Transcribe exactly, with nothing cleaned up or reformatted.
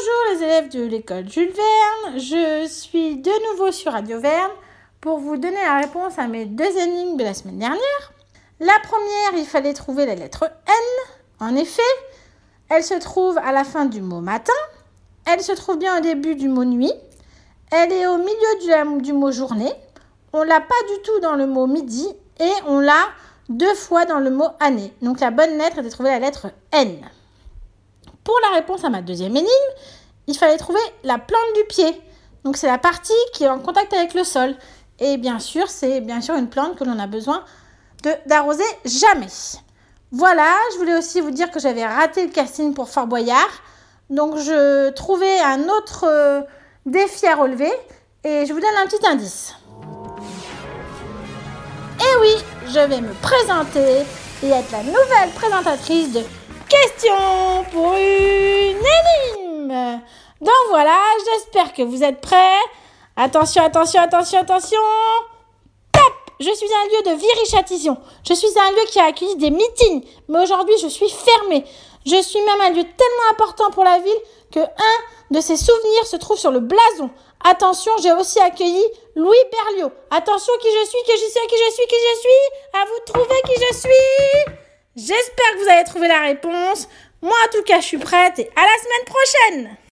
Bonjour les élèves de l'école Jules Verne, je suis de nouveau sur Radio Verne pour vous donner la réponse à mes deux énigmes de la semaine dernière. La première, il fallait trouver la lettre N. En effet, elle se trouve à la fin du mot matin, elle se trouve bien au début du mot nuit, elle est au milieu du, du mot journée, on ne l'a pas du tout dans le mot midi et on l'a deux fois dans le mot année. Donc la bonne lettre est de trouver la lettre N. Pour la réponse à ma deuxième énigme, il fallait trouver la plante du pied. Donc c'est la partie qui est en contact avec le sol. Et bien sûr, c'est bien sûr une plante que l'on a besoin de, d'arroser jamais. Voilà, je voulais aussi vous dire que j'avais raté le casting pour Fort Boyard. Donc je trouvais un autre euh, défi à relever et je vous donne un petit indice. Et oui, je vais me présenter et être la nouvelle présentatrice de Question pour une énigme. Donc voilà, j'espère que vous êtes prêts. Attention, attention, attention, attention. Top! Je suis un lieu de virichatissement. Je suis un lieu qui a accueilli des meetings. Mais aujourd'hui, je suis fermée. Je suis même un lieu tellement important pour la ville que un de ses souvenirs se trouve sur le blason. Attention, j'ai aussi accueilli Louis Berlioz. Attention, qui je suis, qui je suis, qui je suis, qui je suis. À vous de trouver qui je suis. J'espère que vous allez trouver la réponse. Moi, en tout cas, je suis prête et à la semaine prochaine.